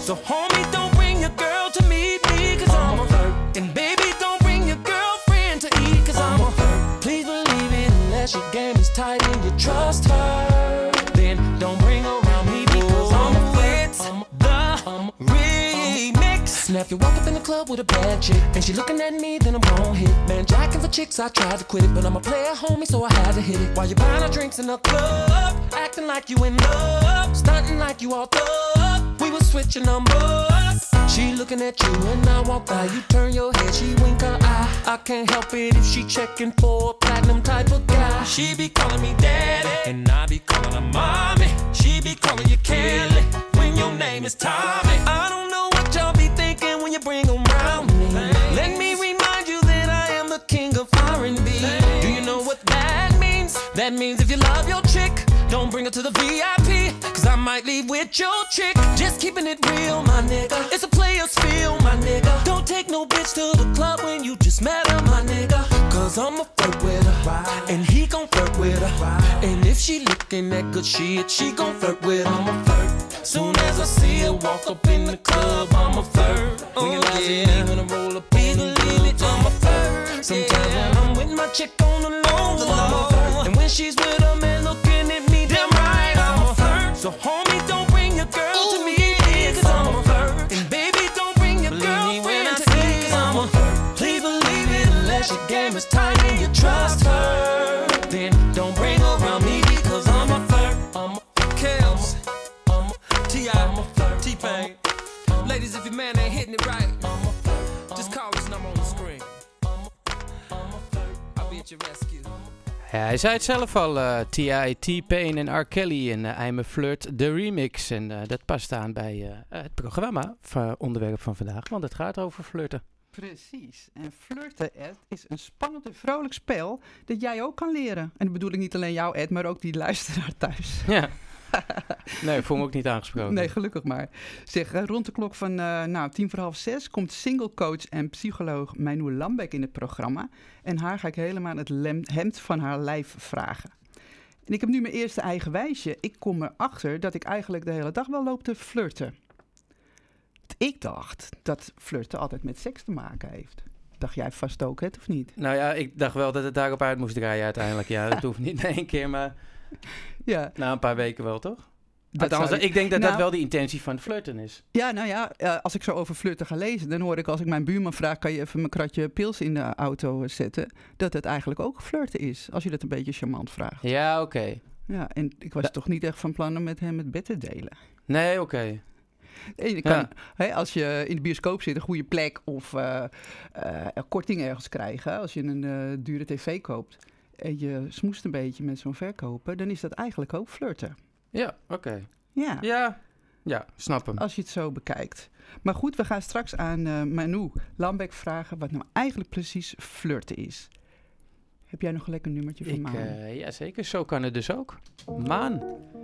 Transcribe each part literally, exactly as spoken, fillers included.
So homie, don't bring your girl to meet me, cause I'm a flirt. And baby, don't bring your girlfriend to eat, cause I'm a flirt. Please believe it, unless your game is tight and you trust her, then don't bring her around me, because I'm a flirt. I'm the remix. Snap, you walk up in the club with a bad chick, and she looking at me, then I'm gon' hit. Man, jacking for chicks, I tried to quit it, but I'm a player, homie, so I had to hit it. While you buying her drinks in the club, acting like you in love, stunting like you all thug. We was switching numbers. She looking at you and I walk by. You turn your head, she wink her eye. I can't help it if she checking for a platinum type of guy. She be calling me daddy, and I be calling her mommy. She be calling you Kelly when your name is Tommy. I don't know what y'all be thinking when you bring them round me. Let me remind you that I am the king of R and B. Do you know what that means? That means if you love your chick, don't bring her to the V I P, cause I might leave with your chick. Just keeping it real, my nigga. It's a player's feel, my nigga. Don't take no bitch to the club when you just met her, my nigga. Cause I'ma flirt with her, right, and he gon' flirt with her, right. And if she looking at good shit, she gon' flirt with her. I'ma flirt. Soon as I see her walk up in the club, I'ma flirt. Oh yeah, when I roll up, please believe it, I'ma flirt. Sometimes when I'm with my chick on the low, low, and when she's with her man looking at me, damn right, I'm a flirt. So homie, don't bring your girl Ooh, to me, cause I'm a flirt. And baby, don't bring your believe girlfriend to me, cause I'm a flirt. Please believe it, unless your game is tight and you trust her, then don't bring her around me, because I'm a flirt. I'm a Kels, I'm a T I, T-Pain. Ladies, if your man ain't hitting it right, just call his number on the screen. I'll be at your rescue. Ja, hij zei het zelf al, uh, T I, T-Pain en R. Kelly en uh, I'm a Flirt, de remix. En uh, dat past aan bij uh, het programma, van, onderwerp van vandaag, want het gaat over flirten. Precies. En flirten, Ed, is een spannend en vrolijk spel dat jij ook kan leren. En dat bedoel ik niet alleen jou, Ed, maar ook die luisteraar thuis. Ja. Nee, ik voel me ook niet aangesproken. Nee, gelukkig maar. Zeg, rond de klok van uh, nou, tien voor half zes komt singlecoach en psycholoog Meinoe Lambeck in het programma. En haar ga ik helemaal het lem- hemd van haar lijf vragen. En ik heb nu mijn eerste eigen wijsje. Ik kom erachter dat ik eigenlijk de hele dag wel loop te flirten. Ik dacht dat flirten altijd met seks te maken heeft. Dacht jij vast ook, het of niet? Nou ja, ik dacht wel dat het daarop uit moest draaien uiteindelijk. Ja, dat hoeft niet in één keer, maar ja. Na een paar weken wel, toch? Dat Althans, zou... ik denk dat nou, dat wel de intentie van het flirten is. Ja, nou ja, uh, als ik zo over flirten ga lezen, dan hoor ik als ik mijn buurman vraag, kan je even mijn kratje pils in de auto zetten, dat het eigenlijk ook flirten is, als je dat een beetje charmant vraagt. Ja, oké. Okay. Ja, en ik was da- toch niet echt van plan om met hem het bed te delen. Nee, oké. Okay. Je kan, ja. Hè, als je in de bioscoop zit, een goede plek of uh, uh, een korting ergens krijgen, als je een uh, dure tv koopt en je smoest een beetje met zo'n verkoper, dan is dat eigenlijk ook flirten. Ja, oké. Okay. Ja. ja, ja, snap hem. Als je het zo bekijkt. Maar goed, we gaan straks aan uh, Meinoe Lambeck vragen wat nou eigenlijk precies flirten is. Heb jij nog een lekker nummertje van Ik, Maan? Uh, ja, zeker. Zo kan het dus ook. Maan.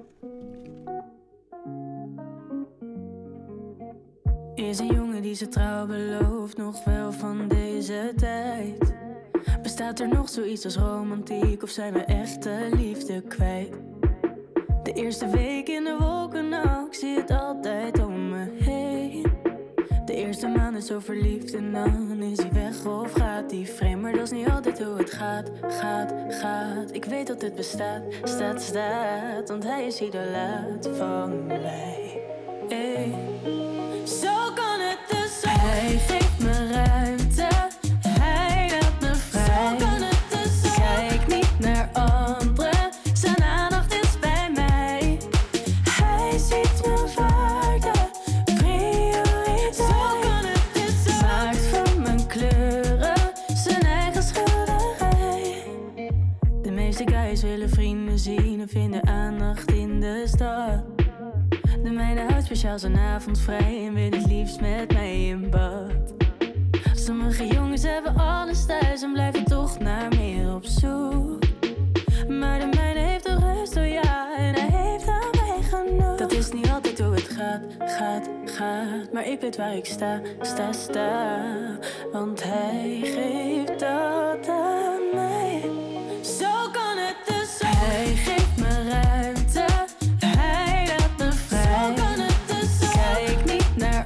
Is een jongen die zijn trouw belooft, nog wel van deze tijd. Bestaat er nog zoiets als romantiek, of zijn we echte liefde kwijt? De eerste week in de wolken, nou, ik zie het altijd om me heen. De eerste maand is zo verliefd en dan is hij weg of gaat hij vreemd. Maar dat is niet altijd hoe het gaat, gaat, gaat. Ik weet dat het bestaat, staat, staat, want hij is idolaat van mij. Hey. Zo kan het dus ook. Hij geeft me ruimte, hij laat me vrij. Zo kan het dus ook. Kijk niet naar anderen, zijn aandacht is bij mij. Hij ziet mijn waarde, prioriteit. Zo kan het dus ook. Maakt van mijn kleuren zijn eigen schilderij. De meeste guys willen vrienden zien en vinden aandacht in de stad. De mijne houdt speciaal zijn avond vrij en wil het liefst met mij in bad. Sommige jongens hebben alles thuis en blijven toch naar meer op zoek. Maar de mijne heeft de rust, oh ja, en hij heeft aan mij genoeg. Dat is niet altijd hoe het gaat, gaat, gaat. Maar ik weet waar ik sta, sta, sta. Want hij geeft dat aan mij. Zo kan het dus ook. Hij geeft me ruimte. Hij laat me vrij. Zo kan het dus ook. Kijk niet naar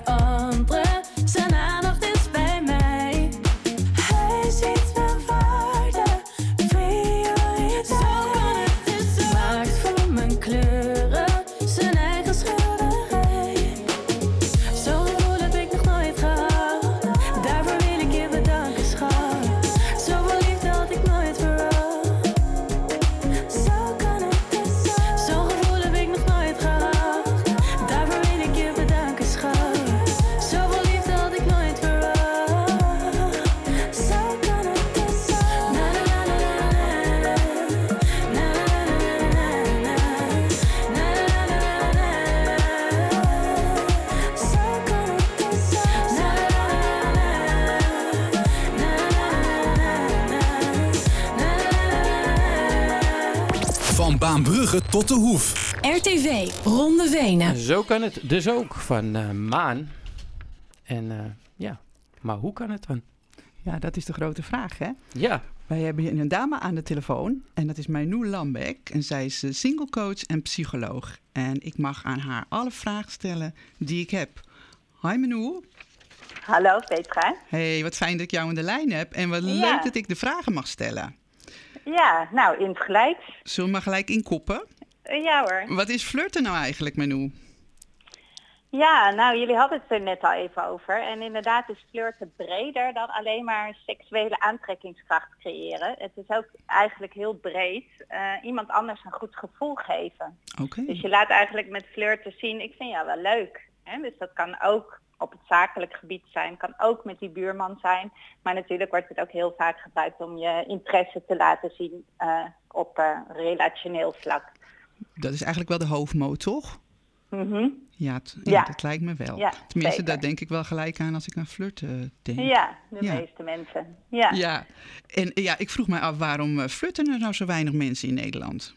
Baanbrugge tot De Hoef. R T V Ronde Venen. Zo kan het dus ook van uh, Maan. En uh, ja, maar hoe kan het dan? Ja, dat is de grote vraag, hè? Ja. Wij hebben hier een dame aan de telefoon en dat is Mainou Lambeck. En zij is singlecoach en psycholoog. En ik mag aan haar alle vragen stellen die ik heb. Hi Mainou. Hallo Petra. Hey, wat fijn dat ik jou in de lijn heb. En wat Ja. leuk dat ik de vragen mag stellen. Ja, nou, in het gelijk. Zullen we maar gelijk inkoppen? Uh, ja hoor. Wat is flirten nou eigenlijk, Mainou? Ja, nou, jullie hadden het er net al even over. En inderdaad is flirten breder dan alleen maar seksuele aantrekkingskracht creëren. Het is ook eigenlijk heel breed. Uh, iemand anders een goed gevoel geven. Oké. Okay. Dus je laat eigenlijk met flirten zien, ik vind jou wel leuk. Hè? Dus dat kan ook op het zakelijk gebied zijn, kan ook met die buurman zijn. Maar natuurlijk wordt het ook heel vaak gebruikt om je interesse te laten zien uh, op uh, relationeel vlak. Dat is eigenlijk wel de hoofdmoot, toch? Mm-hmm. Ja, t- ja, ja, dat lijkt me wel. Ja, Tenminste, zeker. daar denk ik wel gelijk aan als ik aan flirten denk. Ja, de ja. meeste mensen. Ja. ja. En ja, ik vroeg mij af, waarom flirten er nou zo weinig mensen in Nederland?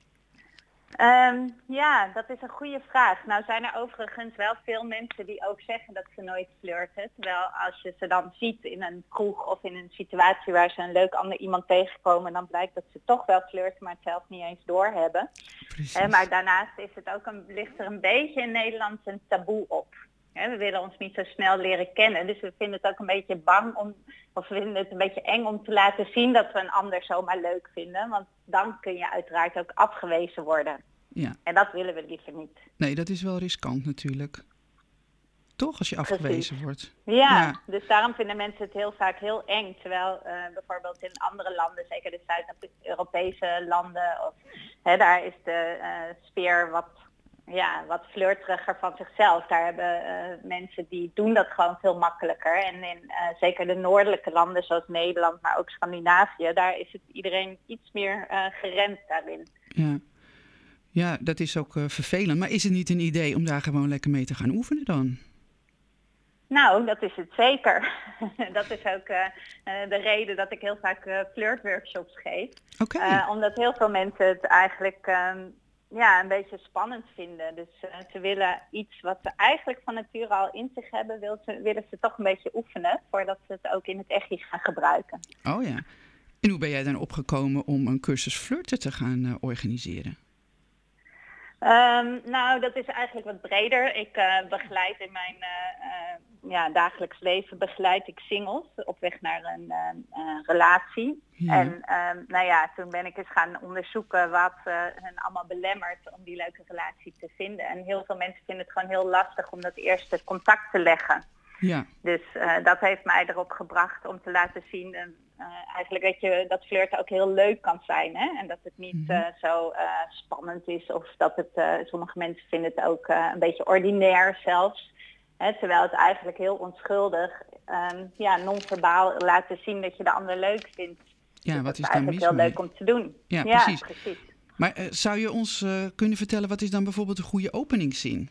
Um, ja, dat is een goede vraag. Nou zijn er overigens wel veel mensen die ook zeggen dat ze nooit flirten. Terwijl als je ze dan ziet in een kroeg of in een situatie waar ze een leuk ander iemand tegenkomen, dan blijkt dat ze toch wel flirten, maar het zelf niet eens doorhebben. Uh, maar daarnaast is het ook een, ligt er een beetje in Nederland een taboe op. He, we willen ons niet zo snel leren kennen, dus we vinden het ook een beetje bang om, of we vinden het een beetje eng om te laten zien dat we een ander zomaar leuk vinden. Want dan kun je uiteraard ook afgewezen worden. Ja. En dat willen we liever niet. Nee, dat is wel riskant natuurlijk. Toch, als je afgewezen Precies. wordt. Ja, ja, dus daarom vinden mensen het heel vaak heel eng. Terwijl uh, bijvoorbeeld in andere landen, zeker de Zuid-Europese landen, of, hè, daar is de uh, sfeer wat, ja, wat flirteriger van zichzelf. Daar hebben uh, mensen die doen dat gewoon veel makkelijker. En in uh, zeker de noordelijke landen zoals Nederland, maar ook Scandinavië, daar is het iedereen iets meer uh, geremd daarin. Ja. Ja, dat is ook uh, vervelend. Maar is het niet een idee om daar gewoon lekker mee te gaan oefenen dan? Nou, dat is het zeker. Dat is ook uh, de reden dat ik heel vaak uh, flirtworkshops geef. Oké. Okay. Uh, omdat heel veel mensen het eigenlijk um, ja, een beetje spannend vinden. Dus uh, ze willen iets wat ze eigenlijk van nature al in zich hebben, wil ze, willen ze toch een beetje oefenen voordat ze het ook in het echt gaan gebruiken. Oh ja. En hoe ben jij dan opgekomen om een cursus flirten te gaan uh, organiseren? Um, nou, dat is eigenlijk wat breder. Ik uh, begeleid in mijn uh, uh, ja, dagelijks leven begeleid ik singles op weg naar een uh, uh, relatie. Ja. En um, nou ja, toen ben ik eens gaan onderzoeken wat uh, hen allemaal belemmert om die leuke relatie te vinden. En heel veel mensen vinden het gewoon heel lastig om dat eerste contact te leggen. Ja. Dus uh, dat heeft mij erop gebracht om te laten zien uh, uh, eigenlijk dat, je, dat flirten ook heel leuk kan zijn. Hè? En dat het niet uh, zo uh, spannend is of dat het, uh, sommige mensen vinden het ook uh, een beetje ordinair zelfs. Hè? Terwijl het eigenlijk heel onschuldig, um, ja, non-verbaal laten zien dat je de ander leuk vindt. Ja, dus wat dat is daar mis eigenlijk heel mee? leuk om te doen. Ja, ja precies. precies. Maar uh, zou je ons uh, kunnen vertellen, wat is dan bijvoorbeeld een goede openingszin?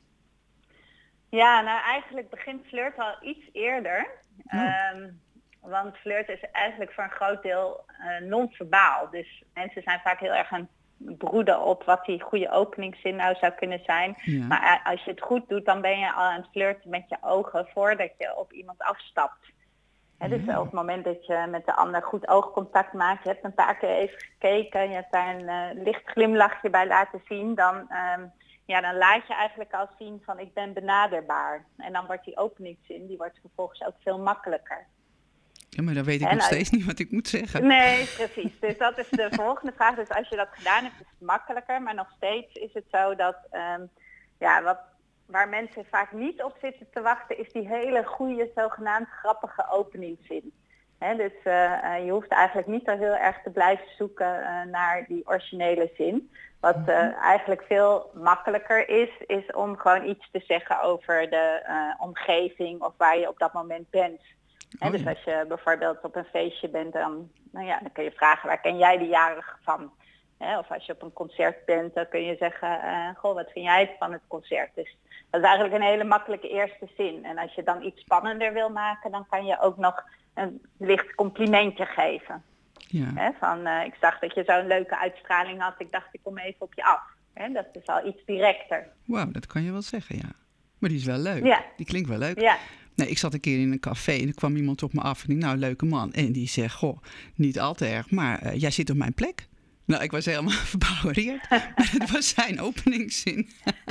Ja, nou eigenlijk begint flirt al iets eerder. Oh. Um, want flirt is eigenlijk voor een groot deel uh, non-verbaal. Dus mensen zijn vaak heel erg aan het broeden op wat die goede openingszin nou zou kunnen zijn. Ja. Maar als je het goed doet, dan ben je al aan het flirten met je ogen voordat je op iemand afstapt. He, dus Ja. op het moment dat je met de ander goed oogcontact maakt, je hebt een paar keer even gekeken, je hebt daar een uh, licht glimlachje bij laten zien, dan... Um, Ja, dan laat je eigenlijk al zien van ik ben benaderbaar. En dan wordt die openingszin, die wordt vervolgens ook veel makkelijker. Ja, maar dan weet ik en nog als... steeds niet wat ik moet zeggen. Nee, precies. Dus dat is de volgende vraag. Dus als je dat gedaan hebt, is het makkelijker. Maar nog steeds is het zo dat, um, ja, wat, waar mensen vaak niet op zitten te wachten, is die hele goede, zogenaamd grappige openingszin. He, dus uh, uh, je hoeft eigenlijk niet zo heel erg te blijven zoeken uh, naar die originele zin. Wat uh, eigenlijk veel makkelijker is, is om gewoon iets te zeggen over de uh, omgeving of waar je op dat moment bent. He, Oh, dus ja. als je bijvoorbeeld op een feestje bent, dan, nou ja, dan kun je vragen waar ken jij de jarige van? He, of als je op een concert bent, dan kun je zeggen, uh, goh, wat vind jij van het concert? Dus dat is eigenlijk een hele makkelijke eerste zin. En als je dan iets spannender wil maken, dan kan je ook nog een licht complimentje geven. Ja. Hè, van, uh, ik zag dat je zo'n leuke uitstraling had. Ik dacht, ik kom even op je af. Hè, dat is al iets directer. Wauw, dat kan je wel zeggen, ja. Maar die is wel leuk. Ja. Die klinkt wel leuk. Ja. Nee, ik zat een keer in een café en er kwam iemand op me af. En ik nou, leuke man. En die zegt, goh, niet al te erg, maar uh, jij zit op mijn plek. Nou, ik was helemaal verbouwereerd. Maar het was zijn openingszin.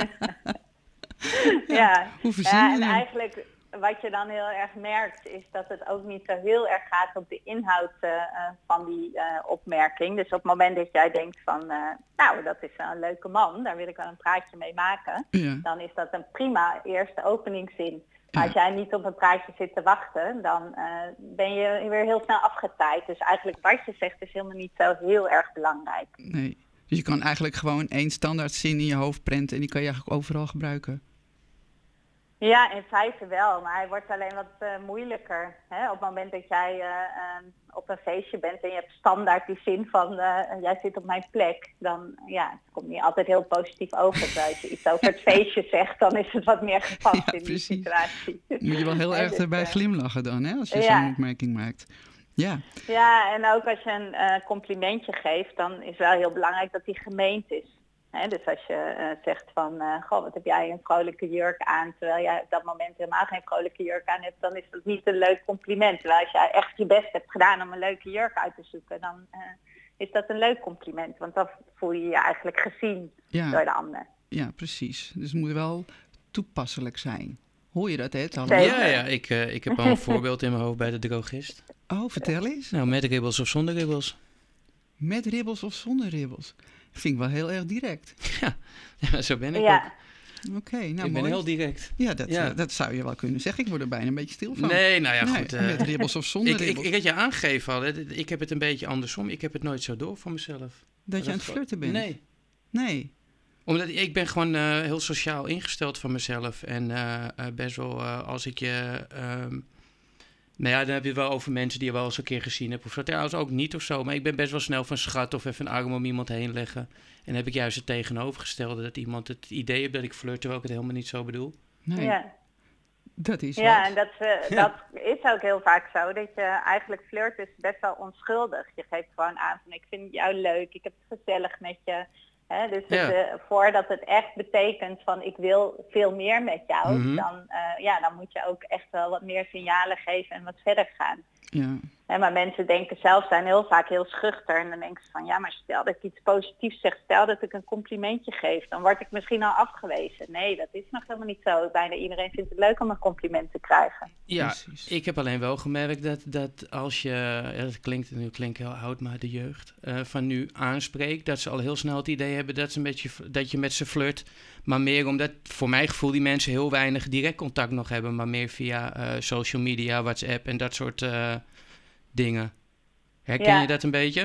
ja, ja. Hoe verzin ja, je en dan? eigenlijk wat je dan heel erg merkt is dat het ook niet zo heel erg gaat op de inhoud uh, van die uh, opmerking. Dus op het moment dat jij denkt van, uh, nou dat is wel een leuke man, daar wil ik wel een praatje mee maken. Ja. Dan is dat een prima eerste openingszin. Maar Ja. als jij niet op een praatje zit te wachten, dan uh, ben je weer heel snel afgetaaid. Dus eigenlijk wat je zegt is helemaal niet zo heel erg belangrijk. Nee. Dus je kan eigenlijk gewoon één standaard zin in je hoofd prenten en die kan je eigenlijk overal gebruiken. Ja, in feite wel, maar hij wordt alleen wat uh, moeilijker. Hè? Op het moment dat jij uh, uh, op een feestje bent en je hebt standaard die zin van uh, jij zit op mijn plek, dan ja, het komt niet altijd heel positief over. Terwijl als je iets over het feestje zegt, dan is het wat meer gepast Ja, in precies. die situatie. Moet je wel heel erg dus, erbij uh, glimlachen dan, hè, als je ja. zo'n opmerking maakt. Ja, Ja, en ook als je een uh, complimentje geeft, dan is wel heel belangrijk dat die gemeend is. He, dus als je uh, zegt van, uh, goh, wat heb jij een vrolijke jurk aan, terwijl jij op dat moment helemaal geen vrolijke jurk aan hebt, dan is dat niet een leuk compliment. Terwijl als jij echt je best hebt gedaan om een leuke jurk uit te zoeken, dan uh, is dat een leuk compliment. Want dan voel je je eigenlijk gezien ja, door de ander. ja, precies. Dus het moet wel toepasselijk zijn. Hoor je dat, hè? Tal? Zeker. Ja, ja ik, uh, ik heb al een voorbeeld in mijn hoofd bij de drogist. Oh, vertel eens. Nou, met ribbels of zonder ribbels. Met ribbels of zonder ribbels? Vind ik wel heel erg direct. Ja, ja zo ben ik Ja. ook. Oké, okay, nou ik mooi. ben heel direct. Ja, dat, Ja. Uh, dat zou je wel kunnen zeggen. Ik word er bijna een beetje stil van. Nee, nou ja, Nee, goed. Uh, met ribbels of zonder ik, ik, ribbels. ik had je aangegeven al, hè, ik heb het een beetje andersom. Ik heb het nooit zo door van mezelf. Dat, dat je aan het flirten bent? Nee. Nee. Omdat ik ben gewoon uh, heel sociaal ingesteld van mezelf. En uh, uh, best wel uh, als ik je... Um, nou ja, dan heb je het wel over mensen die je wel eens een keer gezien hebt. Of zo. Trouwens ook niet of zo. Maar ik ben best wel snel van schat of even een arm om iemand heen leggen. En dan heb ik juist het tegenovergestelde. Dat iemand het idee heeft dat ik flirt, terwijl ik het helemaal niet zo bedoel. Nee. Ja. Dat is Ja, wat. en dat, uh, Ja. dat is ook heel vaak zo. Dat je eigenlijk flirt is best wel onschuldig. Je geeft gewoon aan van ik vind jou leuk, ik heb het gezellig met je. Hè, dus Ja. het, uh, voordat het echt betekent van ik wil veel meer met jou, Mhm. dan, uh, ja, dan moet je ook echt wel wat meer signalen geven en wat verder gaan. Ja. Hè, maar mensen denken zelf zijn heel vaak heel schuchter en dan denken ze van ja, maar stel dat ik iets positiefs zeg, stel dat ik een complimentje geef, dan word ik misschien al afgewezen. Nee, dat is nog helemaal niet zo. Bijna iedereen vindt het leuk om een compliment te krijgen. Ja, Precies. ik heb alleen wel gemerkt dat, dat als je, ja, dat klinkt nu klinkt heel oud, maar de jeugd uh, van nu aanspreekt, dat ze al heel snel het idee hebben dat, ze met je, dat je met ze flirt. Maar meer omdat, voor mijn gevoel, die mensen heel weinig direct contact nog hebben, maar meer via uh, social media, WhatsApp en dat soort uh, dingen. Herken Ja. je dat een beetje?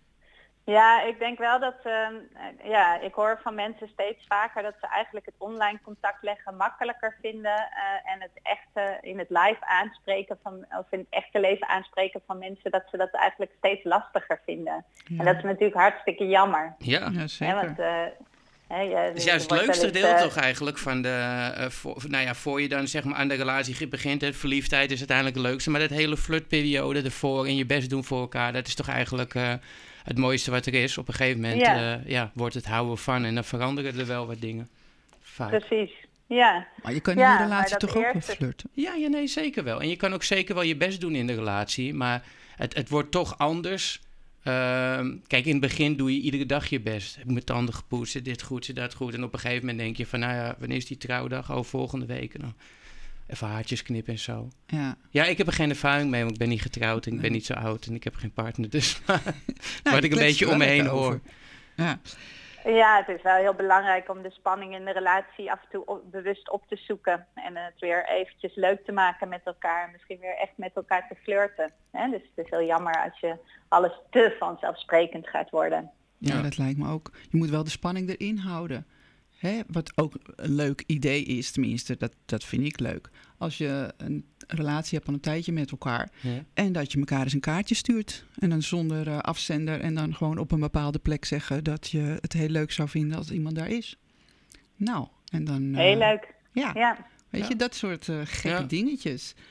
Ja, ik denk wel dat, uh, ja, ik hoor van mensen steeds vaker dat ze eigenlijk het online contact leggen makkelijker vinden uh, en het echte in het live aanspreken van, of in het echte leven aanspreken van mensen, dat ze dat eigenlijk steeds lastiger vinden. Ja. En dat is natuurlijk hartstikke jammer. Ja. Ja, Hè, zeker. want, uh, hè, je, Dat is juist er het wordt leukste wel eens, deel uh, toch eigenlijk van de... Uh, voor, nou ja, voor je dan zeg maar aan de relatie begint. Het verliefdheid is uiteindelijk het leukste. Maar dat hele flirtperiode ervoor en je best doen voor elkaar... dat is toch eigenlijk uh, het mooiste wat er is. Op een gegeven moment Ja. uh, ja, wordt het houden van. En dan veranderen er wel wat dingen. Vaak. Precies, ja. Maar je kan in Ja, je maar relatie dat toch ook wel eerste- flirten? Ja, ja, nee, zeker wel. En je kan ook zeker wel je best doen in de relatie. Maar het, het wordt toch anders... Uh, kijk, in het begin doe je iedere dag je best. Heb ik mijn tanden gepoetst, zit dit goed, zit dat goed. En op een gegeven moment denk je van, nou ja, wanneer is die trouwdag? Oh, volgende week. Nou, even haartjes knippen en zo. Ja. Ja, ik heb er geen ervaring mee, want ik ben niet getrouwd en ik ben Nee. niet zo oud en ik heb geen partner. Dus maar, Nou, wat je ik een kletst beetje er om me wel heen lekker hoor. over. Ja. Ja, het is wel heel belangrijk om de spanning in de relatie af en toe op, bewust op te zoeken. En het weer eventjes leuk te maken met elkaar. Misschien weer echt met elkaar te flirten. Hè? Dus het is heel jammer als je alles te vanzelfsprekend gaat worden. Ja, Ja. dat lijkt me ook. Je moet wel de spanning erin houden. Hè? Wat ook een leuk idee is, tenminste, dat, dat vind ik leuk. Als je een relatie hebt al een tijdje met elkaar... Ja. en dat je elkaar eens een kaartje stuurt... en dan zonder uh, afzender en dan gewoon op een bepaalde plek zeggen... dat je het heel leuk zou vinden als iemand daar is. Nou, en dan... uh, Heel leuk. Ja, Ja. weet Ja. je, dat soort uh, gekke Ja. dingetjes.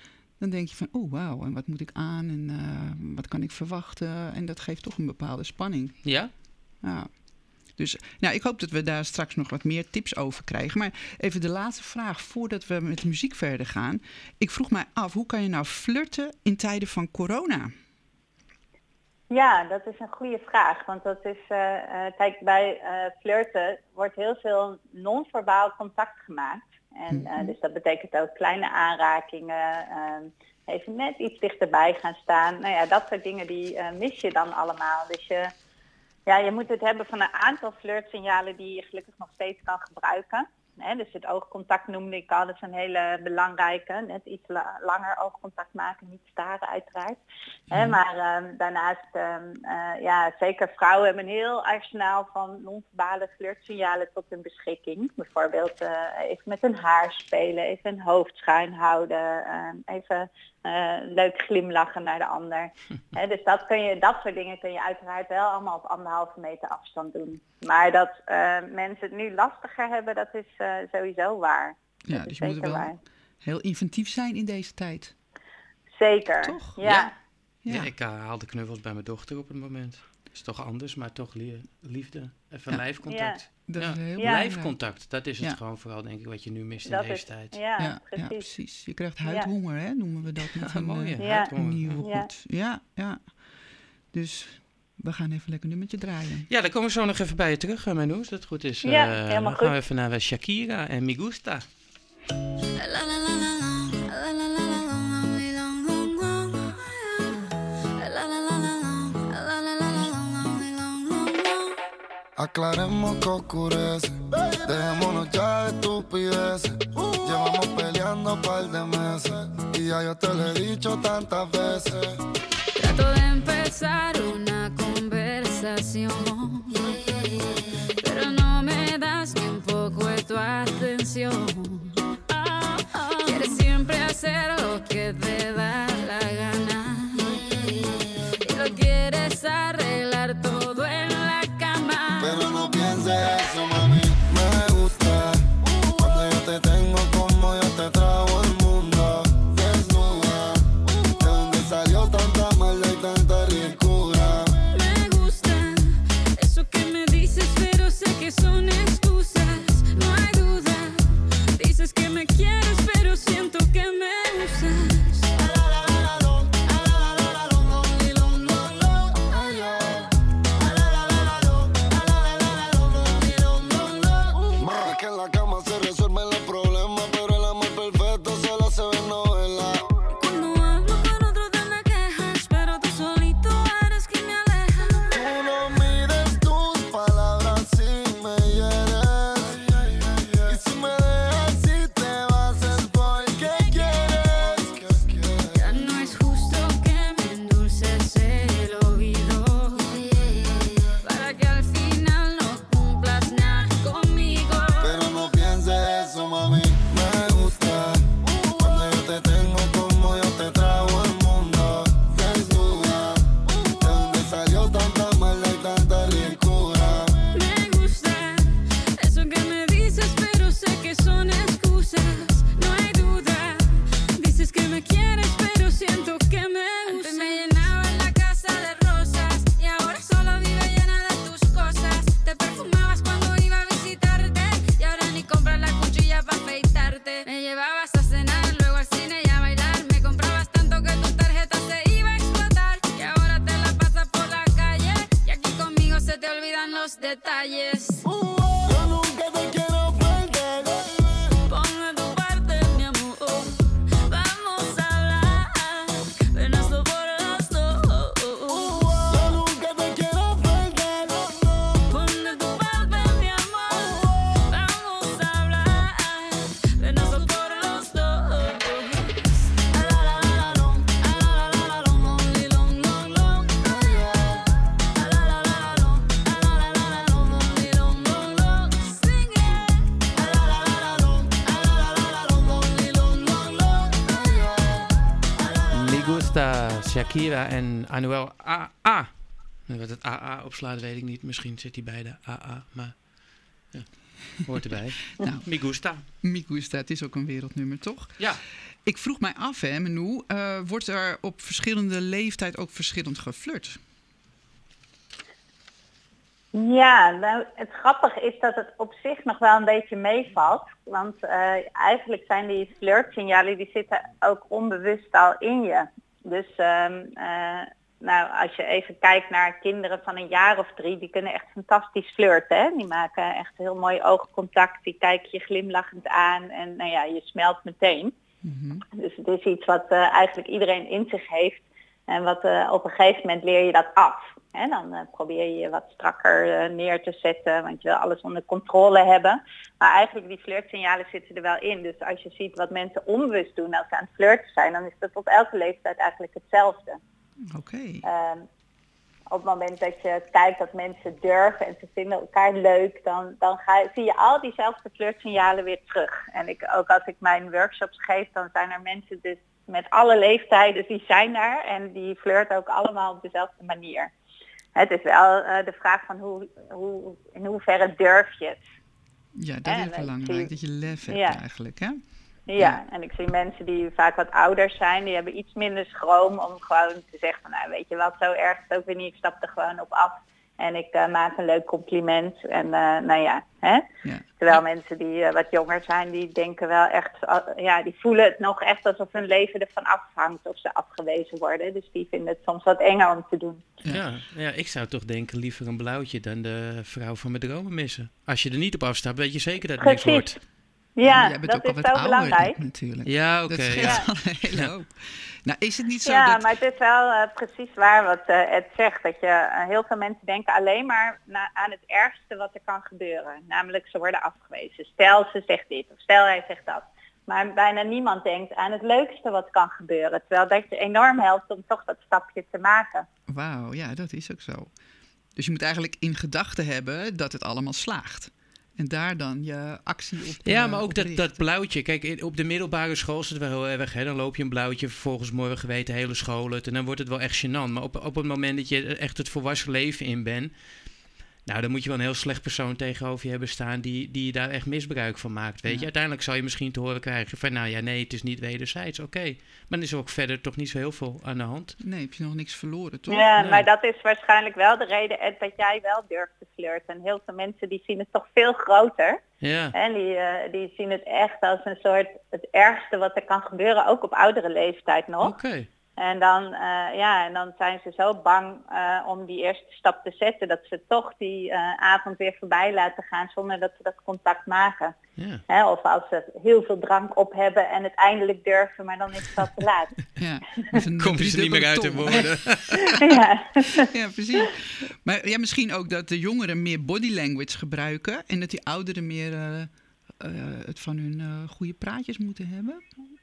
dan denk je van, oh wauw, en wat moet ik aan en uh, wat kan ik verwachten? En dat geeft toch een bepaalde spanning. Ja? Ja. Dus nou, ik hoop dat we daar straks nog wat meer tips over krijgen. Maar even de laatste vraag, voordat we met de muziek verder gaan. Ik vroeg mij af, hoe kan je nou flirten in tijden van corona? Ja, dat is een goede vraag. Want dat is, uh, uh, kijk, bij uh, flirten wordt heel veel non-verbaal contact gemaakt. En uh, dus dat betekent ook kleine aanrakingen, uh, even net iets dichterbij gaan staan. Nou ja, dat soort dingen die uh, mis je dan allemaal. Dus je, ja, je moet het hebben van een aantal flirtsignalen die je gelukkig nog steeds kan gebruiken. He, dus het oogcontact noemde ik al, dat is een hele belangrijke. Net iets la- langer oogcontact maken, niet staren uiteraard. Mm. He, maar um, daarnaast, um, uh, ja, zeker vrouwen hebben een heel arsenaal van non-verbale flirtsignalen tot hun beschikking. Bijvoorbeeld uh, even met hun haar spelen, even hun hoofd schuin houden, uh, even uh, leuk glimlachen naar de ander. He, dus dat, kun je, dat soort dingen kun je uiteraard wel allemaal op anderhalve meter afstand doen. Maar dat uh, mensen het nu lastiger hebben, dat is uh, sowieso waar. Ja, dat dus is je moet wel waar. heel inventief zijn in deze tijd. Zeker. Toch? Ja. Ja. Ja. Ja, ik uh, haalde knuffels bij mijn dochter op het moment. Is toch anders, maar toch li- liefde. Even Ja. lijfcontact. Dat Ja. is heel Ja. belangrijk. Lijfcontact, dat is het Ja. gewoon vooral denk ik wat je nu mist in Dat deze is, tijd. ja, Ja, ja, precies. precies. Je krijgt huidhonger, hè, noemen we dat met Ja, een, mooi, uh, hè? Ja. Huidhonger. een nieuwe Ja. goed. Ja, ja. Dus we gaan even lekker een nummertje draaien. Ja, daar komen we zo nog even bij je terug, uh, Manu, als dat goed is. Ja, Uh, helemaal dan gaan we goed. even naar uh, Shakira en Me Gusta. Aclaremos que oscurece, dejémonos ya de estupideces. Llevamos peleando un par de meses y ya yo te lo he dicho tantas veces. Trato de empezar una conversación, pero no me das ni un poco de tu atención. Quieres siempre hacer lo que te da la gana y lo quieres arreglar todo en la cama. Pero no pienses eso, mami, me gusta cuando yo te tengo como yo te trago el mundo. Desnuda, de donde salió tanta maldad y tanta ricura. Me gusta eso que me dices, pero sé que son excusas. No hay duda, dices que me quieres, pero siento que me usas. Es que en la cama se resuelven los problemas, pero el amor perfecto solo se ve en novela. Cuando hablo con otro te me quejas, pero tú solito eres quien me aleja. Tú no mires tus palabras si me hieres. Y si me dejas y te vas es porque quieres. Ya no es justo que me endulces el oído para que al final no cumplas nada conmigo. Pero no pienses eso, mami, me gusta cuando yo te tengo como yo te trago el mundo. Desnuda, de donde salió tanta maldad y tanta ricura. Me gusta eso que me dices, pero sé que son excusas. No hay duda, dices que me quieres, pero siento que me usas. Antes me llenaba la casa de rosas y ahora solo vive llena de tus cosas. Te perfumabas cuando iba a visitarte y ahora ni compras la cuchilla para afeitarte. Me llevabas a cenar, luego al cine y a bailar. Me comprabas tanto que tu tarjeta se iba a explotar y ahora te la pasas por la calle y aquí conmigo se te olvidan los detalles. Yo nunca te quiero perder. Ponme tu parte, mi amor. Vamos a hablar, ven hazlo por los dos. Yo nunca te quiero perder. Ponme tu parte, mi amor. Vamos a hablar, ven hazlo por los dos. Me Gusta, Shakira en Anuel A A. En wat het A A opslaat weet ik niet. Misschien zit hij bij de A A, maar ja, hoort erbij. Nou. Me Gusta. Me gusta, het is ook een wereldnummer, toch? Ja. Ik vroeg mij af, hè, Menou, uh, wordt er op verschillende leeftijd ook verschillend geflirt? Ja, nou, het grappige is dat het op zich nog wel een beetje meevalt. Want uh, eigenlijk zijn die flirtsignalen, die zitten ook onbewust al in je. Dus um, uh, nou, als je even kijkt naar kinderen van een jaar of drie, die kunnen echt fantastisch flirten. Hè? Die maken echt heel mooi oogcontact, die kijken je glimlachend aan en nou ja, je smelt meteen. Mm-hmm. Dus het is iets wat uh, eigenlijk iedereen in zich heeft. En wat uh, op een gegeven moment leer je dat af. Hè? Dan uh, probeer je je wat strakker uh, neer te zetten, want je wil alles onder controle hebben. Maar eigenlijk die flirtsignalen zitten er wel in. Dus als je ziet wat mensen onbewust doen als ze aan het flirten zijn, dan is dat op elke leeftijd eigenlijk hetzelfde. Oké. Okay. Um, op het moment dat je kijkt dat mensen durven en ze vinden elkaar leuk, dan, dan ga je, zie je al diezelfde flirtsignalen weer terug. En ik, ook als ik mijn workshops geef, dan zijn er mensen dus met alle leeftijden, die zijn daar en die flirten ook allemaal op dezelfde manier. Het is wel uh, de vraag van hoe, hoe, in hoeverre durf je het. Ja, dat en is belangrijk, zie, dat je lef hebt ja. eigenlijk, hè? Ja, ja, en ik zie mensen die vaak wat ouder zijn, die hebben iets minder schroom om gewoon te zeggen van, nou weet je wat, zo erg is het ook weer niet, ik stap er gewoon op af en ik uh, maak een leuk compliment en uh, nou ja, hè. Ja. Terwijl ja. mensen die uh, wat jonger zijn, die denken wel echt, uh, ja, die voelen het nog echt alsof hun leven ervan afhangt of ze afgewezen worden, dus die vinden het soms wat enger om te doen. Ja, ja, ik zou toch denken liever een blauwtje dan de vrouw van mijn dromen missen. Als je er niet op afstapt, weet je zeker dat het niks wordt. Ja, ja dat is zo belangrijk. Natuurlijk. Ja, oké. Okay, ja. ja. Nou, is het niet zo ja, dat... maar het is wel uh, precies waar wat uh, Ed zegt. Dat je, uh, heel veel mensen denken alleen maar na, aan het ergste wat er kan gebeuren. Namelijk, ze worden afgewezen. Stel, ze zegt dit of stel, hij zegt dat. Maar bijna niemand denkt aan het leukste wat kan gebeuren. Terwijl dat je enorm helpt om toch dat stapje te maken. Wauw, ja, dat is ook zo. Dus je moet eigenlijk in gedachten hebben dat het allemaal slaagt. En daar dan je actie op Ja, maar ook dat, dat blauwtje. Kijk, op de middelbare school is het wel heel erg. Hè? Dan loop je een blauwtje, vervolgens morgen weet de hele school het. En dan wordt het wel echt gênant. Maar op, op het moment dat je echt het volwassen leven in bent, nou, dan moet je wel een heel slecht persoon tegenover je hebben staan die, die daar echt misbruik van maakt. Weet ja. je, uiteindelijk zal je misschien te horen krijgen van, nou ja, nee, het is niet wederzijds. Oké, okay. Maar dan is er ook verder toch niet zo heel veel aan de hand. Nee, heb je nog niks verloren, toch? Ja, nee. Maar dat is waarschijnlijk wel de reden, Ed, dat jij wel durft te flirten. En heel veel mensen die zien het toch veel groter. Ja. En die, uh, die zien het echt als een soort het ergste wat er kan gebeuren, ook op oudere leeftijd nog. Oké. Okay. En dan, uh, ja, en dan zijn ze zo bang uh, om die eerste stap te zetten, dat ze toch die uh, avond weer voorbij laten gaan zonder dat ze dat contact maken. Ja. Hè, of als ze heel veel drank op hebben en het eindelijk durven, maar dan is het al te laat. Ja, komt ze niet meer uit de woorden. ja. ja, precies. Maar ja, misschien ook dat de jongeren meer body language gebruiken en dat die ouderen meer uh, uh, het van hun uh, goede praatjes moeten hebben.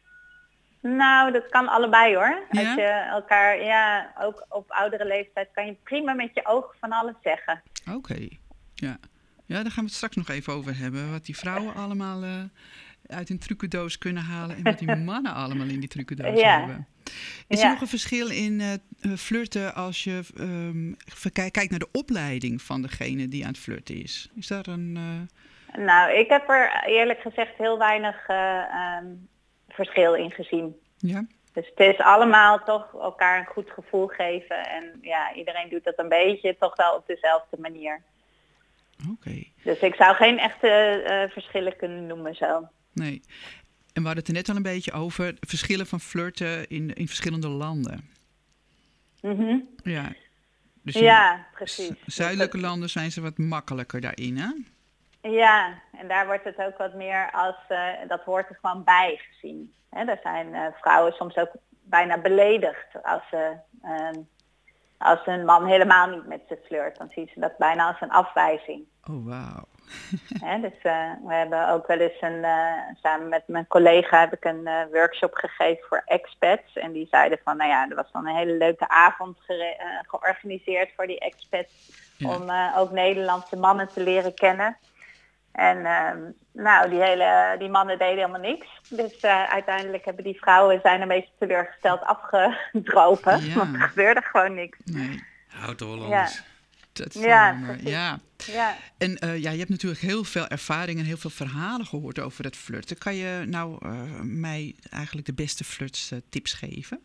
Nou, dat kan allebei hoor. Ja? Als je elkaar, ja, ook op oudere leeftijd kan je prima met je ogen van alles zeggen. Oké, okay. ja. Ja, daar gaan we het straks nog even over hebben. Wat die vrouwen allemaal uh, uit een trucendoos kunnen halen en wat die mannen allemaal in die trucendoos ja. hebben. Is er ja. nog een verschil in uh, flirten als je um, kijkt naar de opleiding van degene die aan het flirten is? Is daar een... Uh... Nou, ik heb er eerlijk gezegd heel weinig uh, um, verschil in gezien. Ja. Dus het is allemaal toch elkaar een goed gevoel geven. En ja, iedereen doet dat een beetje toch wel op dezelfde manier. Oké. Okay. Dus ik zou geen echte uh, verschillen kunnen noemen zo. Nee. En we hadden het er net al een beetje over verschillen van flirten in, in verschillende landen. Mm-hmm. Ja. Dus ja, precies. Zuidelijke dus landen zijn ze wat makkelijker daarin, hè? Ja, en daar wordt het ook wat meer als, uh, dat hoort er gewoon bij gezien. Hè, daar zijn uh, vrouwen soms ook bijna beledigd als ze, uh, als een man helemaal niet met ze flirt. Dan zien ze dat bijna als een afwijzing. Oh, wauw. Hè, dus uh, we hebben ook wel eens een, uh, samen met mijn collega heb ik een uh, workshop gegeven voor expats. En die zeiden van, nou ja, er was dan een hele leuke avond gere- uh, georganiseerd voor die expats. Ja. Om uh, ook Nederlandse mannen te leren kennen. En uh, nou, die, hele, die mannen deden helemaal niks. Dus uh, uiteindelijk hebben die vrouwen zijn een beetje teleurgesteld afgedropen. Ja. Want er gebeurde gewoon niks. Nee. Houd de Hollanders. Ja. Dat is Ja, een, uh, precies. ja. Ja. En uh, ja, je hebt natuurlijk heel veel ervaring en heel veel verhalen gehoord over het flirten. Kan je nou uh, mij eigenlijk de beste flirts uh, tips geven?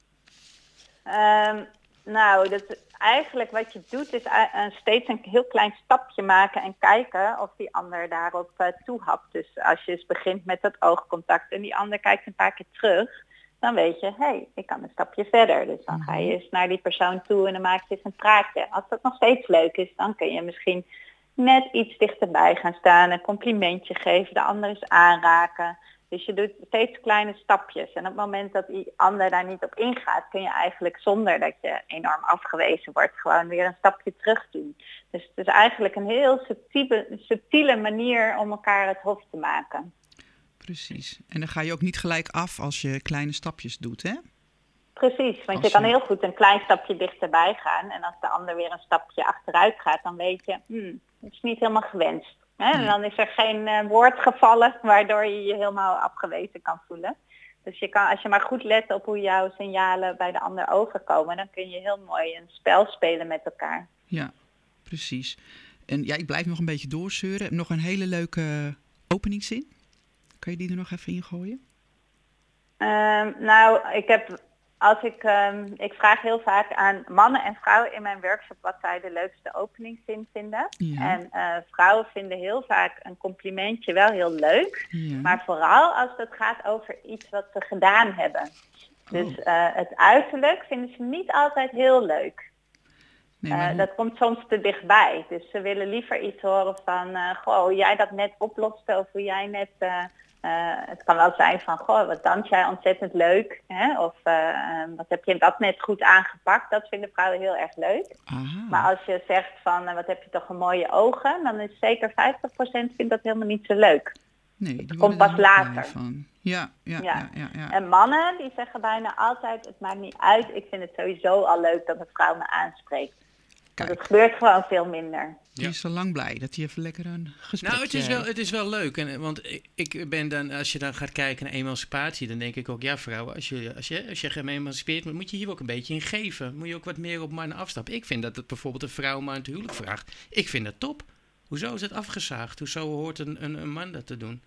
Um, nou, dat, eigenlijk wat je doet is uh, steeds een heel klein stapje maken en kijken of die ander daarop uh, toehapt. Dus als je eens begint met dat oogcontact en die ander kijkt een paar keer terug, dan weet je, hé, hey, ik kan een stapje verder. Dus dan ga je eens naar die persoon toe en dan maak je eens een praatje. Als dat nog steeds leuk is, dan kun je misschien net iets dichterbij gaan staan, een complimentje geven, de ander eens aanraken. Dus je doet steeds kleine stapjes. En op het moment dat die ander daar niet op ingaat, kun je eigenlijk zonder dat je enorm afgewezen wordt, gewoon weer een stapje terug doen. Dus het is eigenlijk een heel subtiele, subtiele manier om elkaar het hof te maken. Precies. En dan ga je ook niet gelijk af als je kleine stapjes doet, hè? Precies, want Als je kan je- heel goed een klein stapje dichterbij gaan. En als de ander weer een stapje achteruit gaat, dan weet je, hmm, het is niet helemaal gewenst. Hè? En dan is er geen uh, woord gevallen waardoor je je helemaal afgewezen kan voelen. Dus je kan, als je maar goed let op hoe jouw signalen bij de ander overkomen, dan kun je heel mooi een spel spelen met elkaar. Ja, precies. En ja, ik blijf nog een beetje doorzeuren. Nog een hele leuke openingszin. Kan je die er nog even in gooien? Um, nou, ik heb, als ik, um, ik vraag heel vaak aan mannen en vrouwen in mijn workshop wat zij de leukste openingszin vinden. Ja. En uh, vrouwen vinden heel vaak een complimentje wel heel leuk. Ja. Maar vooral als het gaat over iets wat ze gedaan hebben. Dus Oh. uh, het uiterlijk vinden ze niet altijd heel leuk. Nee, Uh, maar hoe- dat komt soms te dichtbij. Dus ze willen liever iets horen van, uh, goh, hoe jij dat net oploste of hoe jij net... Uh, uh, het kan wel zijn van, goh, wat dans jij ontzettend leuk. Hè? Of uh, uh, wat heb je dat net goed aangepakt. Dat vinden vrouwen heel erg leuk. Aha. Maar als je zegt van, uh, wat heb je toch een mooie ogen. Dan is zeker vijftig procent vindt dat helemaal niet zo leuk. nee, die komt worden pas daar niet blij later. Van. Ja, ja, Ja. ja, ja, ja. En mannen die zeggen bijna altijd, het maakt niet uit. Ik vind het sowieso al leuk dat een vrouw me aanspreekt. Want Kijk, het gebeurt gewoon veel minder. die Ja. is al lang blij dat hij even lekker een gesprek Nou, het is wel, het is wel leuk. En, want ik, ik ben dan, als je dan gaat kijken naar emancipatie, dan denk ik ook, ja vrouwen, als je, als je, als je geëmancipeerd wordt, moet je hier ook een beetje in geven. Moet je ook wat meer op mannen afstappen. Ik vind dat het bijvoorbeeld een vrouw maar een huwelijk vraagt. Ik vind dat top. Hoezo is het afgezaagd? Hoezo hoort een, een, een man dat te doen?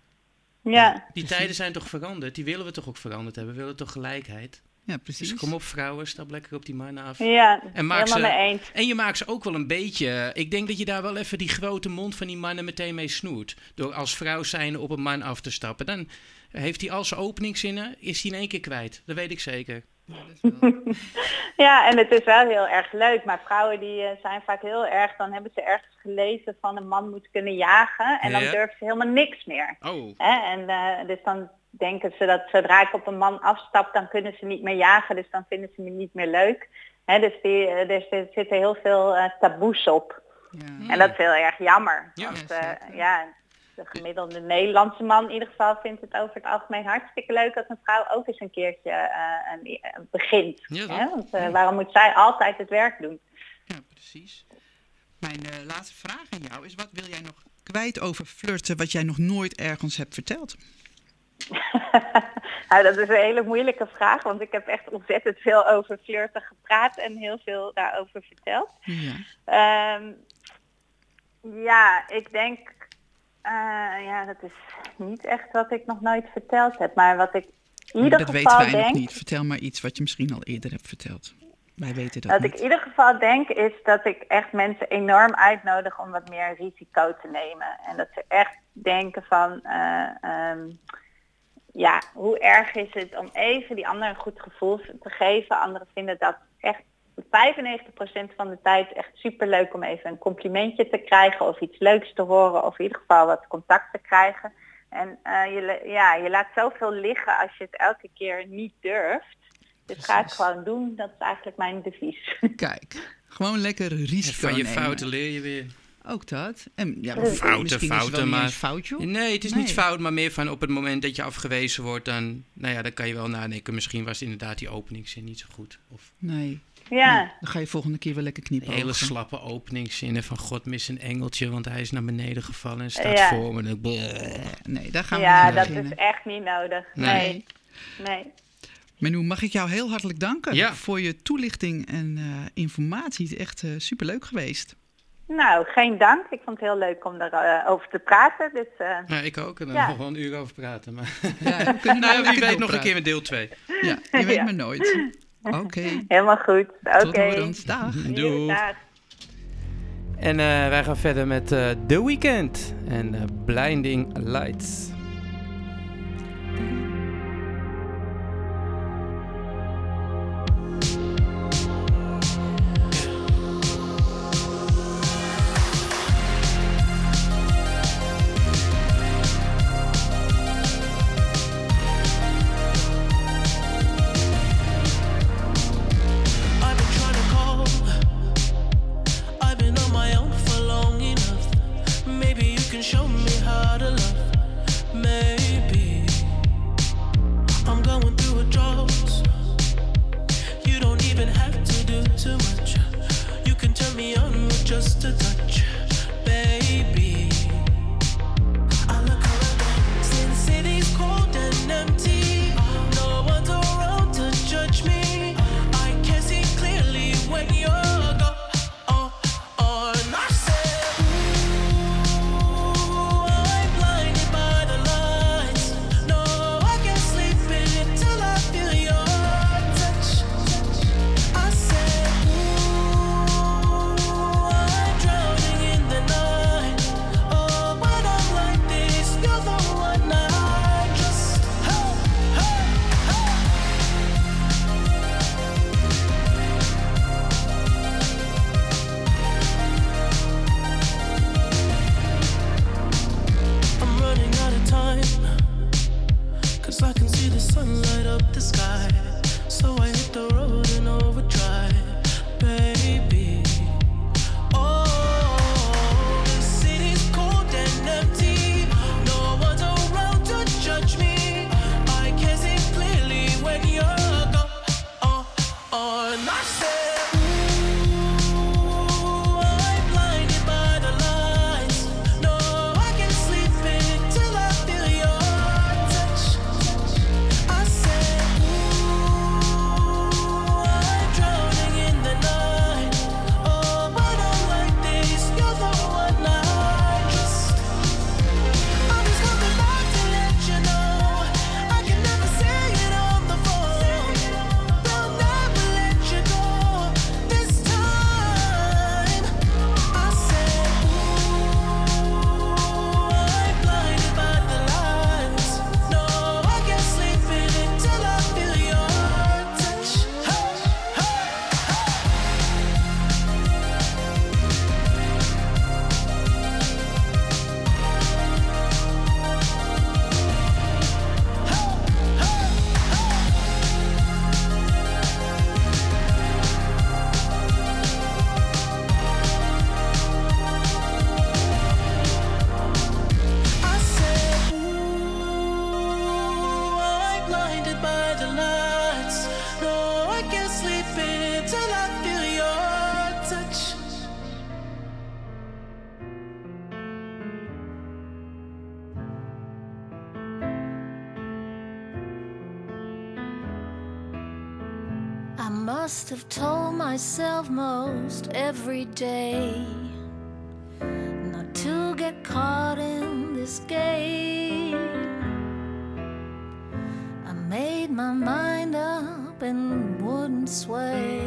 Ja. Die tijden zijn toch veranderd? Die willen we toch ook veranderd hebben? We willen toch gelijkheid? Ja, precies. Dus kom op vrouwen, stap lekker op die mannen af. Ja, En maak helemaal ze- mee eens. En je maakt ze ook wel een beetje... Ik denk dat je daar wel even die grote mond van die mannen meteen mee snoert. Door als vrouw zijnde op een man af te stappen. Dan heeft hij al zijn openingszinnen, is hij in één keer kwijt. Dat weet ik zeker. Ja, dat is wel- Ja, en het is wel heel erg leuk. Maar vrouwen die uh, zijn vaak heel erg... Dan hebben ze ergens gelezen van een man moet kunnen jagen. En dan Ja. durven ze helemaal niks meer. Oh, Hè? En uh, dus dan denken ze dat zodra ik op een man afstap... dan kunnen ze niet meer jagen. Dus dan vinden ze me niet meer leuk. Hè? Dus die, uh, dus er zitten heel veel uh, taboes op. ja. En dat is heel erg jammer. Ja. Want, Ja, uh, zeker. ja, de gemiddelde Nederlandse man in ieder geval vindt het over het algemeen hartstikke leuk als een vrouw ook eens een keertje uh, een, uh, begint. Ja, hè? toch? Want uh, waarom moet zij altijd het werk doen? Ja, precies. Mijn uh, laatste vraag aan jou is, wat wil jij nog kwijt over flirten wat jij nog nooit ergens hebt verteld? Nou, dat is een hele moeilijke vraag, want ik heb echt ontzettend veel over flirten gepraat en heel veel daarover verteld. Ja. Um, ja, ik denk, uh, ja, dat is niet echt wat ik nog nooit verteld heb, maar wat ik in ieder dat geval weten wij denk... nog niet. Vertel maar iets wat je misschien al eerder hebt verteld. Wij weten dat Wat niet. ik in ieder geval denk is dat ik echt mensen enorm uitnodig om wat meer risico te nemen. En dat ze echt denken van, uh, um, ja, hoe erg is het om even die ander een goed gevoel te geven. Anderen vinden dat echt vijfennegentig procent van de tijd echt superleuk om even een complimentje te krijgen of iets leuks te horen of in ieder geval wat contact te krijgen. En uh, je, ja, je laat zoveel liggen als je het elke keer niet durft. Dus ga het Precies. gewoon doen. Dat is eigenlijk mijn devies. Kijk, gewoon lekker risico van je nemen. fouten leer je weer. Ook dat. En, ja, Fouten, misschien is het wel fouten, niet maar- eens fout, joh. Nee, het is Nee. niet fout, maar meer van op het moment dat je afgewezen wordt, dan, nou ja, dan kan je wel nadenken. Misschien was inderdaad die openingszin niet zo goed. Of Nee. Ja, Nee, dan ga je volgende keer wel lekker een knippen. hele slappe openingszinnen van God mis een engeltje, want hij is naar beneden gevallen en staat Ja. voor me. Dan- bleh. Nee, daar gaan we ja niet dat beginnen. is echt niet nodig. Nee. Nee. Nee. Manu, mag ik jou heel hartelijk danken Ja. voor je toelichting en uh, informatie. Het is echt uh, superleuk geweest. Nou, geen dank. Ik vond het heel leuk om daarover uh, over te praten. Dus, uh, ja, ik ook. En dan ja. nog wel een uur over praten. Maar Ja, we kunnen nou, nou wie weet nog een keer met deel twee. Ja, je weet Ja. maar nooit. Oké. Okay. Helemaal goed. Oké. Tot horens. Dag. Doei. Dag. En uh, wij gaan verder met uh, The Weeknd en uh, Blinding Lights. must have told myself most every day not to get caught in this game. I made my mind up and wouldn't sway,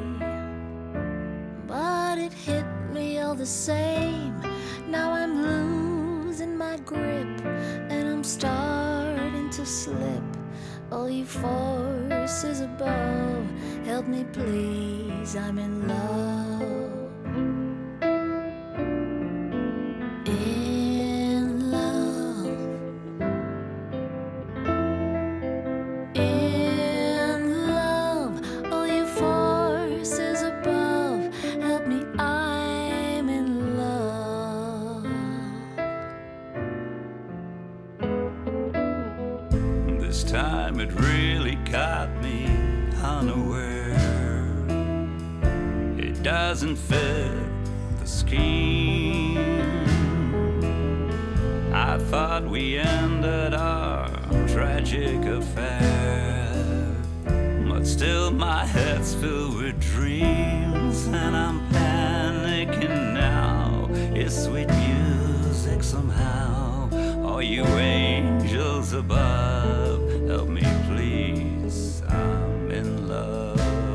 but it hit me all the same. Now I'm losing my grip and I'm starting to slip. All you forces above, help me please, I'm in love. In love. In love. All you forces above, help me, I'm in love. This time it really caught me unaware. It doesn't fit the scheme. I thought we ended our tragic affair, but still my head's filled with dreams, and I'm panicking now. This sweet music somehow. All you angels above, help me please, I'm in love.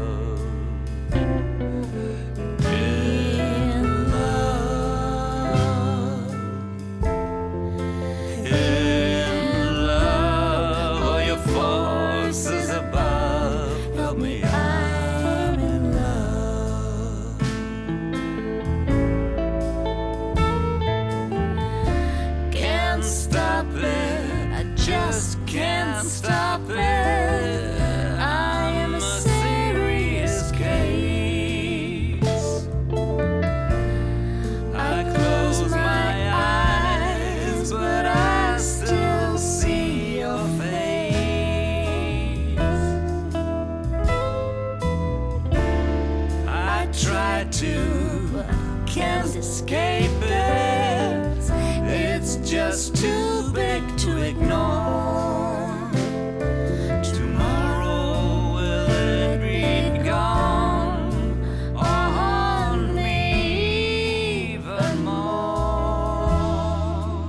Escape it, it's just too big to ignore. Tomorrow will it be gone or haunt me even more.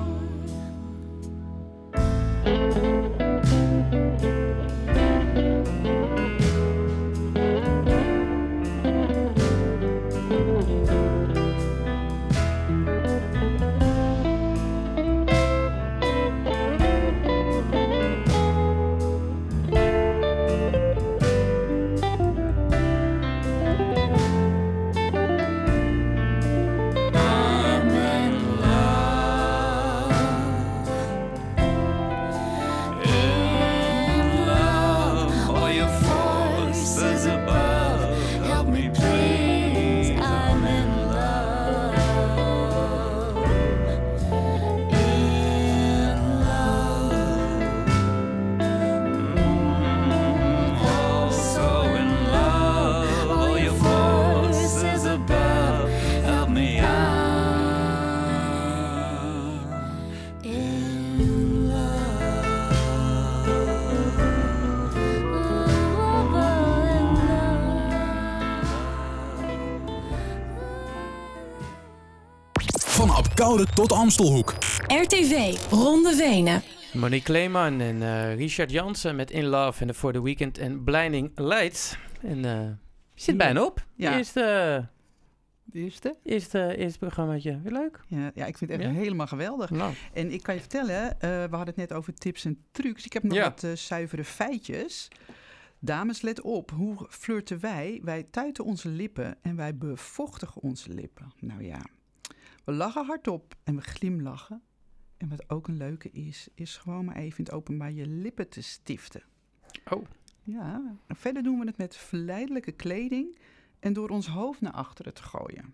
Van Apkoude tot Amstelhoek. R T V Ronde Venen. Monique Kleeman en uh, Richard Jansen met In Love en For The Weekend en Blinding Lights. En uh, zit ja. bijna op. Ja. Eerste, De eerste? Eerste, eerste programmaatje. Weer leuk? Ja, ja, ik vind het echt ja? helemaal geweldig. Nou. En ik kan je vertellen, uh, we hadden het net over tips en trucs. Ik heb nog ja. wat uh, zuivere feitjes. Dames, let op. Hoe flirten wij? Wij tuiten onze lippen en wij bevochtigen onze lippen. Nou ja, we lachen hardop en we glimlachen. En wat ook een leuke is, is gewoon maar even in het openbaar je lippen te stiften. Oh. Ja, en verder doen we het met verleidelijke kleding en door ons hoofd naar achteren te gooien.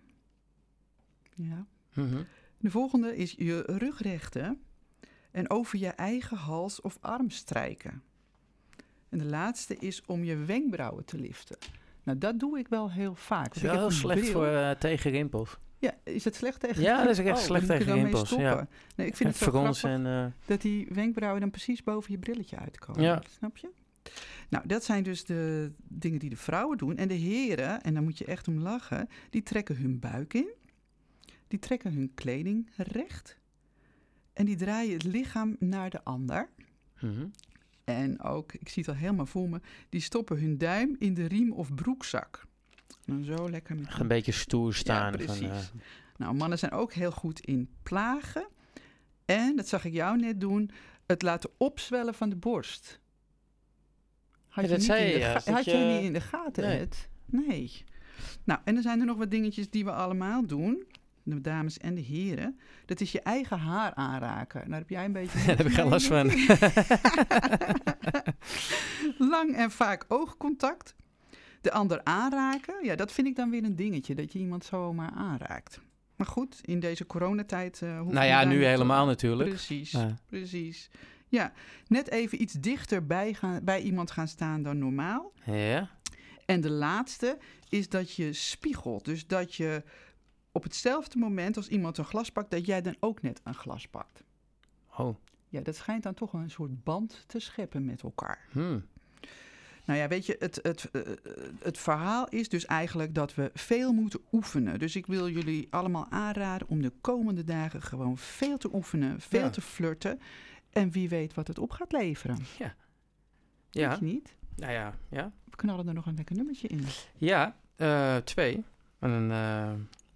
Ja. Mm-hmm. De volgende is je rug rechten en over je eigen hals of arm strijken. En de laatste is om je wenkbrauwen te liften. Nou, dat doe ik wel heel vaak. Dat is wel heel slecht bril. voor uh, tegen rimpels. Ja, is het slecht tegen Ja, dat is echt oh, slecht tegen rimpels. Ja. Nee, ik vind en het wel grappig en, uh... dat die wenkbrauwen dan precies boven je brilletje uitkomen. Ja. Snap je? Nou, dat zijn dus de dingen die de vrouwen doen. En de heren, en daar moet je echt om lachen, die trekken hun buik in. Die trekken hun kleding recht. En die draaien het lichaam naar de ander. Mm-hmm. En ook, ik zie het al helemaal voor me, die stoppen hun duim in de riem of broekzak. Dan zo lekker met een beetje stoer staan. Ja, precies. Van, uh... Nou, mannen zijn ook heel goed in plagen. En, dat zag ik jou net doen, het laten opzwellen van de borst. Had, ja, je, dat niet zei in de je, ga- ja, had je... jij niet in de gaten, nee. Ed? Nee. Nou, en dan zijn er nog wat dingetjes die we allemaal doen. De dames en de heren. Dat is je eigen haar aanraken. Nou, daar heb jij een beetje... Ja, daar heb ik geen last van. Lang en vaak oogcontact. De ander aanraken. Ja, dat vind ik dan weer een dingetje. Dat je iemand zomaar aanraakt. Maar goed, in deze coronatijd... Uh, nou ja, nu helemaal te... natuurlijk. Precies, ja. precies. Ja, net even iets dichter bij, gaan, bij iemand gaan staan dan normaal. Ja. En de laatste is dat je spiegelt. Dus dat je op hetzelfde moment als iemand een glas pakt, dat jij dan ook net een glas pakt. Oh. Ja, dat schijnt dan toch een soort band te scheppen met elkaar. Hmm. Nou ja, weet je, het, het, uh, het verhaal is dus eigenlijk dat we veel moeten oefenen. Dus ik wil jullie allemaal aanraden om de komende dagen gewoon veel te oefenen, veel Ja. te flirten. En wie weet wat het op gaat leveren. Ja. Denk Ja. je niet? Nou ja, ja. We knallen er nog een lekker nummertje in. Ja, uh, twee. En een, uh...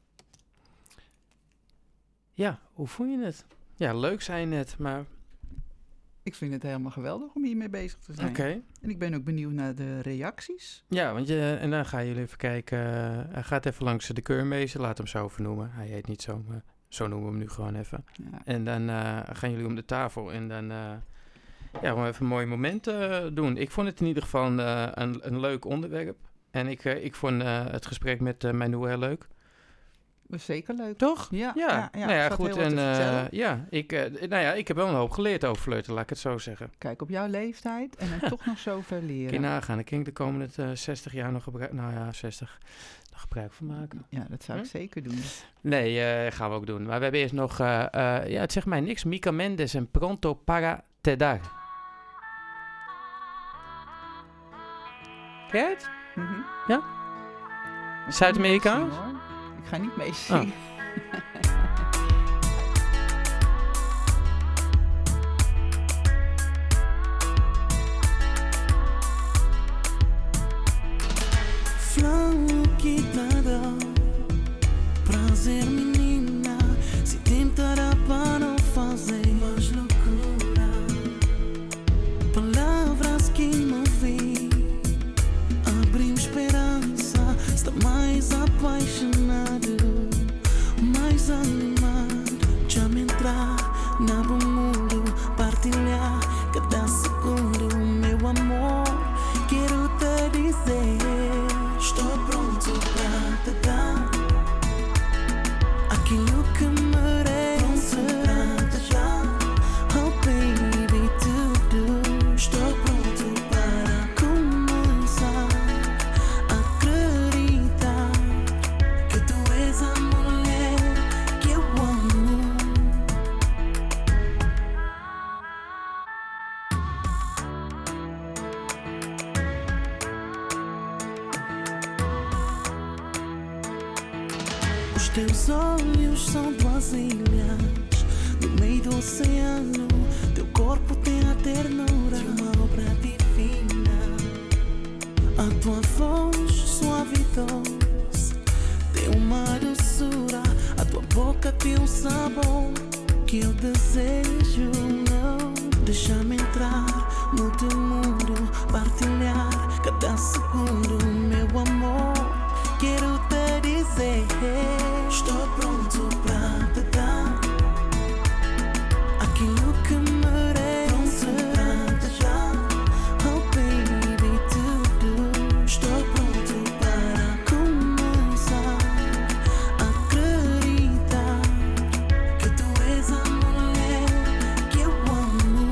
ja, hoe vond je het? Ja, leuk zei je net, maar... Ik vind het helemaal geweldig om hiermee bezig te zijn. Oké. Okay. En ik ben ook benieuwd naar de reacties. Ja, want je, en dan gaan jullie even kijken. Uh, hij gaat even langs de keurmeester, laat hem zo vernoemen. Hij heet niet zo, maar zo noemen we hem nu gewoon even. Ja. En dan uh, gaan jullie om de tafel en dan... Uh, ja, gewoon even een mooi moment uh, doen. Ik vond het in ieder geval uh, een, een leuk onderwerp. En ik, uh, ik vond uh, het gesprek met uh, Manu heel leuk. Zeker leuk. Toch? Ja. Ja, ja, ja. Nou ja, goed. En uh, ja, ik, uh, nou ja, ik heb wel een hoop geleerd over flirten, laat ik het zo zeggen. Kijk, op jouw leeftijd en dan toch nog zoveel leren. Kun je nagaan, ik kan de komende uh, zestig jaar nog gebruik, nou ja, zestig, nog gebruik van maken. Ja, dat zou hm? ik zeker doen. Nee, uh, gaan we ook doen. Maar we hebben eerst nog, uh, uh, ja, het zegt mij niks, Mika Mendes en Pronto para te dar. Ken je het? Mm-hmm. Ja? Zuid-Amerikaans? Ik ga niet meezingen. Oh. Flanqueada, prazer menina, se tentará para não fazer mais loucura. Palavras que não vi, abriu esperança, está mais apaixonado, mais animado, já me entrar na bom mundo, partilhar cada segundo, meu amor, quero te dizer. Estou pronto pra te dar aquilo que mereces. Pronto pra te dar, oh baby, tudo. Estou pronto para começar a acreditar que tu és a mulher que eu amo. Os teus olhos são duas ilhas no meio do oceano. Teu corpo tem a ternura de uma obra divina. A tua voz suave e doce tem uma doçura. A tua boca tem um sabor que eu desejo. Não deixa-me entrar no teu mundo, partilhar cada segundo, meu amor. Quero te dizer, estou pronto pra te dar aquilo que mereces. Pronto pra te dar, oh baby, tudo. Estou pronto para começar a acreditar que tu és a mulher que eu amo.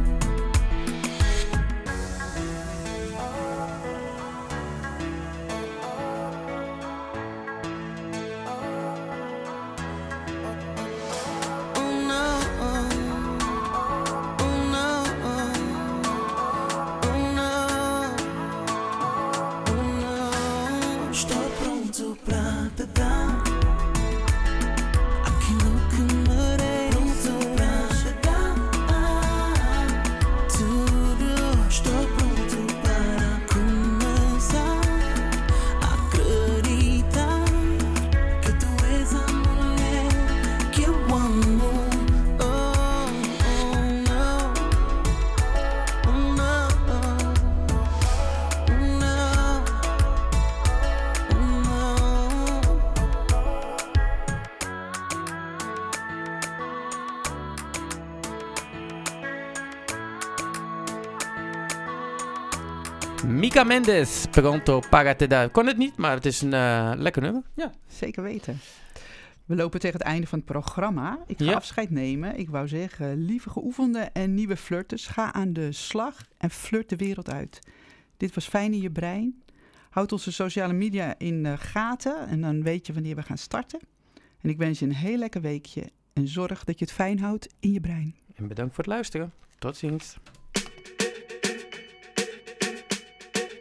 Mika Mendes, Pronto para te dar. Kon het niet, maar het is een uh, lekker nummer. Ja, zeker weten. We lopen tegen het einde van het programma. Ik ga ja. afscheid nemen. Ik wou zeggen, lieve geoefende en nieuwe flirters, ga aan de slag en flirt de wereld uit. Dit was Fijn in je brein. Houd onze sociale media in de gaten en dan weet je wanneer we gaan starten. En ik wens je een heel lekker weekje en zorg dat je het fijn houdt in je brein. En bedankt voor het luisteren. Tot ziens.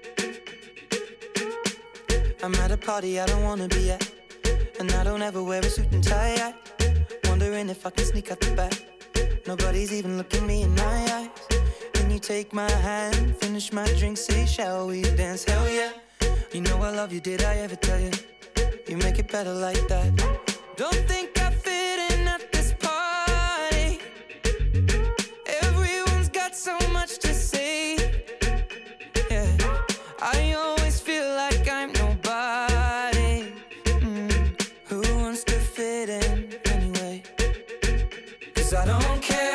I'm at a party I don't wanna be at, and I don't ever wear a suit and tie yet. Wondering if I can sneak out the back. Nobody's even looking me in my eyes. Can you take my hand, finish my drink, say shall we dance? Hell yeah. You know I love you, did I ever tell you? You make it better like that. Don't think I fit in at this party. Everyone's got so much to say. Yeah, I always feel like I'm nobody. Mm. Who wants to fit in anyway? 'Cause I don't care